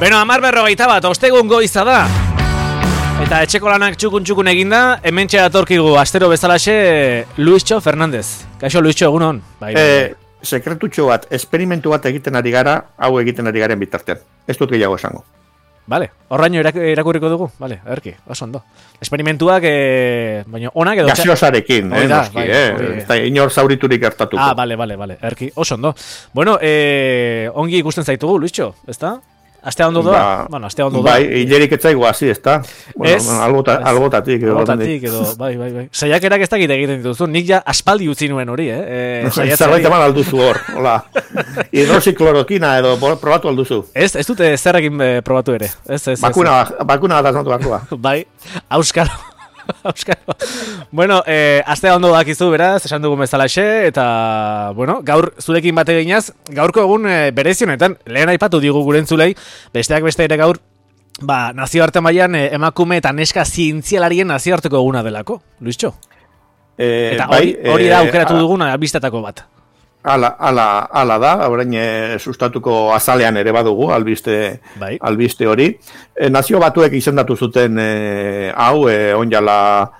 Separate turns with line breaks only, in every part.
Beno, 10:41, ostegun goiza da. Eta etxeko lanak txukun eginda, hementxe datorkigu astero bezalaxe Luischo Fernández. Kaixo Luischo, egunon. Bai.
Sekretutxo bat, esperimentu bat egiten ari gara, hau egiten ari garen bitartean. Ez dut gehiago esango.
Vale, horraino irakurriko dugu. Vale, erki, oso ondo. Esperimentuak, baina onak edo...
Gaseosarekin, noski, ez da inor zauriturik gertatuko.
Ah, vale, erki, oso ondo. Bueno, ongi ikusten zaitugu, Luischo, ezta? Astea ondo doa? Bueno, astea ondo doa.
Bai, hilerik etzaigu hasi, ezta? Bueno, algotatik
edo, bai. Saiakerak ez dakit egiten dituzu, nik ja aspaldi utzi nuen hori,
Zerbait eman alduzu hor, hola. Hidroxiklorokina edo probatu alduzu.
Ez dute zerrekin probatu ere.
Bakuna bat asmatu beharko da.
Bai, auskalo. Bueno, astea ondo dakizu, beraz, esan dugun bezalaxe, eta, bueno, gaur zurekin bate ginaz, gaurko egun berezionetan, lehen aipatu digu gurentzulei, besteak beste ere gaur, nazioarte mailan emakume eta neska zientzialarien nazioarteko eguna delako, Luischo? Eta hori da aukeratu duguna albistetako bat.
Ala da, orain sustatuko azalean ere badugu, albiste hori. Nazio Batuek izendatu zuten hau, onjala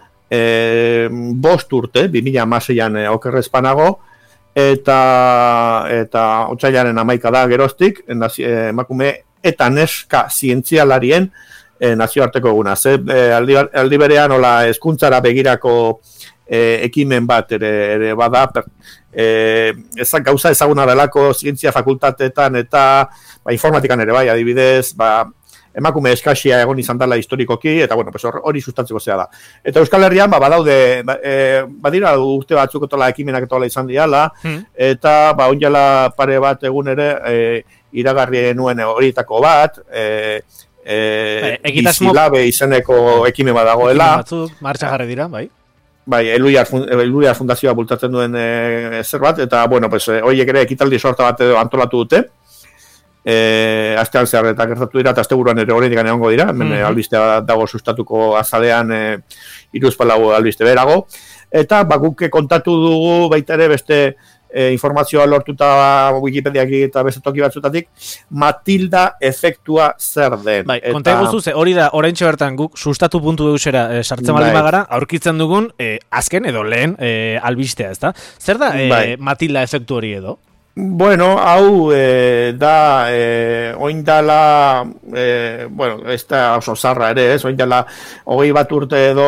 5 urte, 2016an okerrezpanago, eta otsailaren 11 da geroztik, emakume eta neska zientzialarien nazioarteko eguna. Aldi berean, hezkuntzara begirako ekimen bat ere bada, gauza ezaguna delako zientzia fakultatetan eta informatikan ere bai, adibidez, emakume eskasia egon izan dela historikoki, eta bueno, hori sustatzeko zea da. Eta Euskal Herrian, badaude, badira urte batzuk etola ekimenak etola izan diala, eta onjala pare bat egun ere iragarri nuen horietako bat, Bizilabe izeneko ekimen badagoela.
Martxa jarri dira, bai.
Bai, Eluiar Fundazioa bultatzen duen zerbait, eta, bueno, horiek ere ekitaldi sorta bat antolatu dute. Astean zehar eta gertatu dira, eta asteburuan ere horretik egongo dira, hemen albistea dago sustatuko azalean 3-4 albiste berago. Eta, guk kontatu dugu baita ere beste informazioa lortuta Wikipediak eta beste toki batzutatik, Matilda efektua zer den.
Bai, konta eguzu, hori da, oraintxe bertan guk sustatu puntu eusera sartzen baldin bagara, aurkitzen dugun azken edo lehen albistea, ezta? Zer da Matilda efektu hori edo?
Bueno, hau da oindala, bueno, ez da oso zarra ere, oindala 20 urte edo,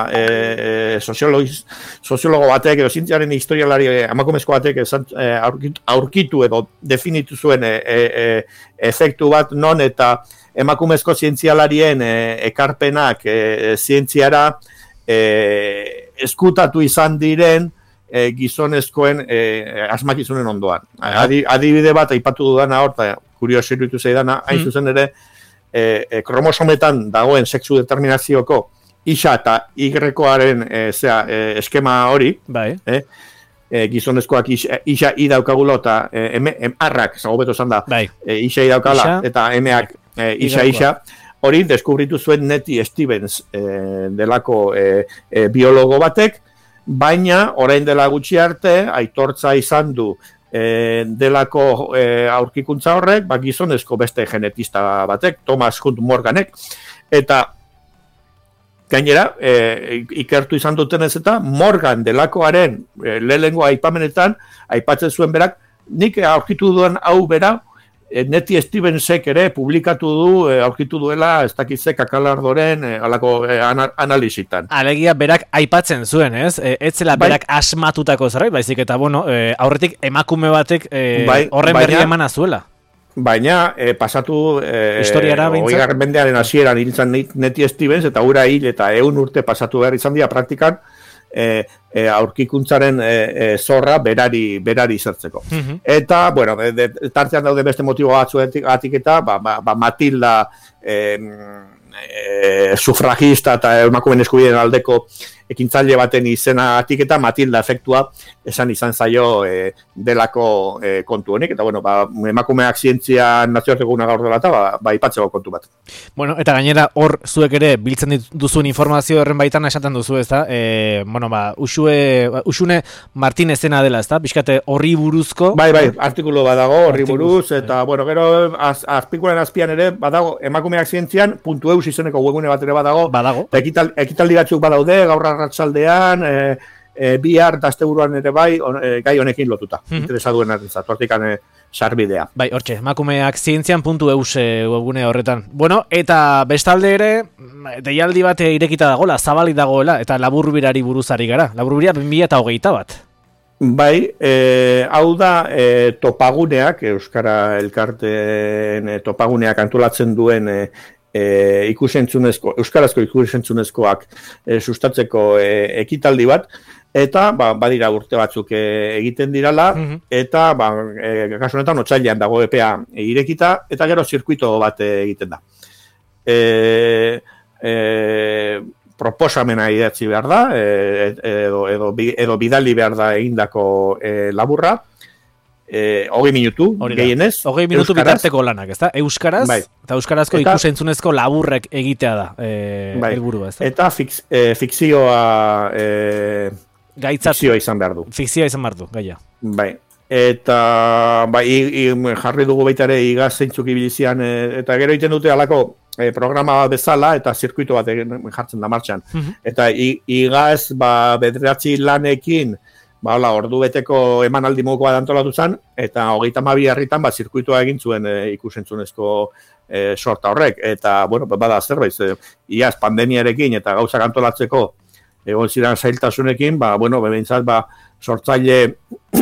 soziologo batek edo zientziaren historialari emakumezko batek aurkitu edo definitu zuen efektu bat non eta emakumezko zientzialarien ekarpenak zientziara eskutatu izan diren gizonezkoen asmakizunen ondoan. Adibide bat aipatu dudana hor, eta kurioso iruditu zaidana, hain zuzen ere, kromosometan dagoen sexu determinazioko isa eta Y-koaren eskema hori, gizonezkoak isa I daukagula eta M-arrak, zago beto zan da, isa I daukala, eta M-ak isa, hori deskubritu zuen Nettie Stevens delako biologo batek, baina orain dela gutxi arte aitortza izan du delako aurkikuntza horrek, gizonezko beste genetista batek, Thomas Hunt Morganek, eta gainera ikertu izan dutenez eta Morgan delakoaren lehenengo aipamenetan aipatzen zuen berak, nik aurkitu duen hau bera, Nettie Stevensek ere publikatu du, aurkitu duela, ez dakitze kakalardoren alako analizitan.
Alegia berak aipatzen zuen, ez? Etzela berak asmatutako zerbait, baizik eta, bueno, aurretik emakume batek horren berri emana zuela.
Baina, pasatu,
historiara behintzat?
20. mendearen hasieran hiltzen Nettie Stevens, eta ura hil eta 100 urte pasatu behar izan dira praktikan, aurkikuntzaren zorra berari zertzeko. Eta, bueno, tartean daude beste motibo batzuetik eta Matilda sufragista eta emakumeen eskubideen aldeko ekintzaile baten izenatik eta Matilda efektua esan izan zaio delako kontu honek, eta bueno, emakumeak zientzia nazioarteko eguna gaur dela eta ba ipatzeko kontu bat.
Bueno, eta gainera hor zuek ere biltzen duzuen informazio horren baitan esaten duzu, ezta? Bueno, Uxune Martinezena dela, ezta? Bizkate horri buruzko.
Bai, artikulu badago horri buruz, eta bueno, gero artikulen azpian ere badago emakumeak zientzian .eus izeneko webgune bat ere badago. Ekitaldi batzuk badaude gaur arratsaldean, bihar eta asteburuan ere bai, gai honekin lotuta. Interesa duenarentzat, hortikan sarbidea.
Bai, hortxe, emakumeak zientzian.eus webgune horretan. Bueno, eta bestalde ere, deialdi bat irekita dagoela, zabalik dagoela, eta laburbirari buruzari gara. Laburbira 2021 bat.
Bai, hau da topaguneak, Euskara Elkarteen topaguneak antolatzen duen euskarazko ikusentzunezkoak sustatzeko ekitaldi bat, eta badira urte batzuk egiten dirala, eta kasu honetan otsailean dago epea irekita, eta gero zirkuito bat egiten da. Proposamena idatzi behar da, edo bidali behar da egindako laburra, 20 minutu, gehienez. 20
minutu bitarteko lanak, ezta? Euskaraz, eta euskarazko ikusentzunezko laburrek egitea da, helburua, ezta?
Eta fikzioa izan behar du.
Fikzioa izan behar du, gaia.
Bai. Eta jarri dugu baita ere igaz zeintzuk ibilizian, eta gero egiten dute alako programa bezala eta zirkuito bat jartzen da martxan. Eta igaz bederatzi lanekin ordu beteko emanaldi moduko bat antolatu zen, eta 32 herritan zirkuitoa egin zuen ikusentzunezko sorta horrek. Eta, bueno, bada zerbait, iaz pandemiarekin eta gauzak antolatzeko egon ziren zailtasunekin, behintzat, sortzaile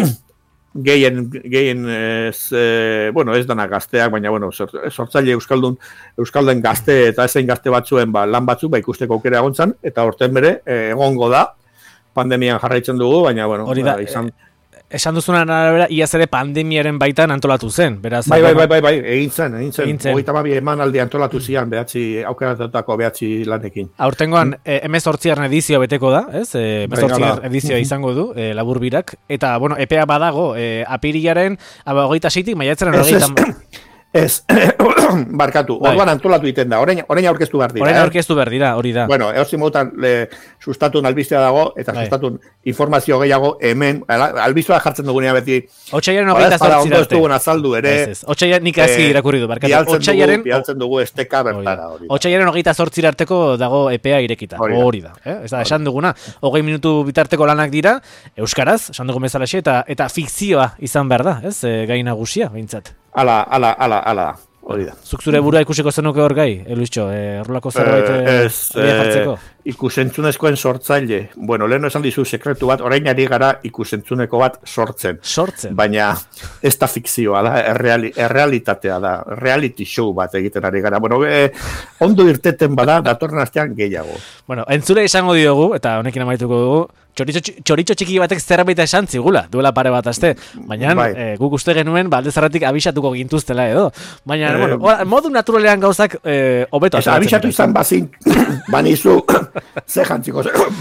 gehien ez danak gazteak, baina, sortzaile euskaldun gazte eta ezein gazte batzuen lan batzuk ikusteko aukera egon zen, eta horten bere egongo da, pandemian jarraitzen dugu, baina,
esan duzunan arabera, iaz ere pandemiaren baitan antolatu zen, beraz.
Bai, egin zen. 32 emanaldi antolatu zian, aukeratutako lanekin.
Aurtengoan, 18. edizioa beteko da, ez? 18. edizioa izango du, laburbirak, eta, epea badago, apirilaren, 26-tik, maiatzaren 30...
Ez, barkatu, orduan antolatu egiten da, orain aurkeztu behar dira.
Orain aurkeztu behar dira, hori da.
Bueno, eozin modutan sustatun albistea dago, eta sustatun informazio gehiago hemen, albizua jartzen dugunea beti.
Otsaiaren 28 arte.
Ondo ez dugun azaldu ere.
Otsaiaren nik azki irakurri du, barkatu.
Bialtzen dugu esteka bertara.
Otsaiaren 28 arteko dago epea irekita, hori da. Ez da, esan duguna, 20 minutu bitarteko lanak dira, euskaraz, esan dugun bezalaxe, eta fikzioa izan behar da, ez, gai nagusia, behintzat.
Ala da, hori da.
Zuk zure burua ikusiko zenuke hor gai, Luischo, horrelako zerbait jartzeko?
Ikusentzunezkoen sortzaile. Bueno, lehen esan dizu sekretu bat, orain ari gara ikusentzuneko bat sortzen. Baina ez da fikzioa da, errealitatea da, reality show bat egiten ari gara. Bueno, ondo irteten bada, datorren astean gehiago.
Bueno, entzule izango diogu, eta honekin amaituko dugu, txoritxo txiki batek zerbait esan zigula, duela pare bat aste. Baina guk uste genuen, alde zarratik abisatuko gintuztela edo. Baina, modu naturalean gauzak hobeto.
Abisatu izan bazin, banizu, ze jantziko,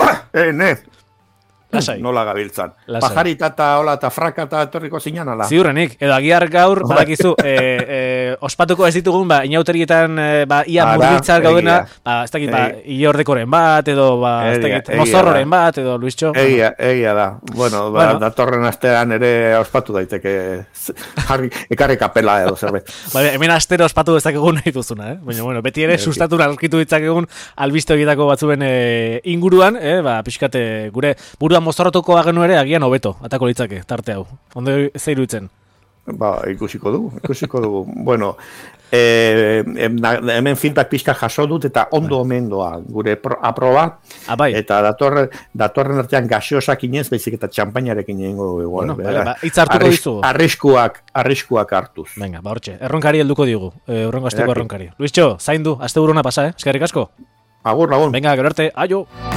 nola gabiltzan. Pajarita eta hola eta frakata etorriko zinan, ala.
Ziurrenik, edo agiar gaur, badakizu, ospatuko ez ditugun, inauterietan, ia murritzar gaudena, ez dakit, iordekoren bat, edo, ez dakit, mozorroren bat, edo, Luischo.
Egia da. Bueno, datorren astean ere ospatu daiteke, ekarri kapela edo zerbait.
Hemen astero ospatu dezakegun nahi duzuna, baina, beti ere, sustatura alkitu ditzakegun, albiste horietako batzuen inguruan, pixkate, gure buruan mozorrotuko agenu ere agian hobeto, atako litzake, tarte hau. Ondo zeirutzen?
Ikusiko dugu. Bueno, hemen feedback pixka jaso dut eta ondo omen doa gure aproba. Eta datorren artean gaseosak inez, baizik eta txampainarekin egingo dugu.
Itz hartuko dizu.
Arriskuak hartuz.
Venga, hortxe, erronkari helduko digu. Errongo asteko erronkari. Luischo, zaindu, aste buruna pasa, eskerrik asko.
Agur, lagun.
Venga, gero arte, aio.